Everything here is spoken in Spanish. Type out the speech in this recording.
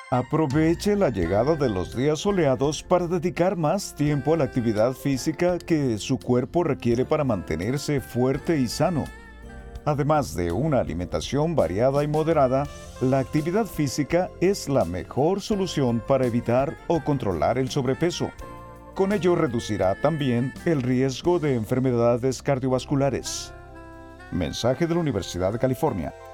Aproveche la llegada de los días soleados para dedicar más tiempo a la actividad física que su cuerpo requiere para mantenerse fuerte y sano. Además de una alimentación variada y moderada, la actividad física es la mejor solución para evitar o controlar el sobrepeso. Con ello reducirá también el riesgo de enfermedades cardiovasculares. Mensaje de la Universidad de California.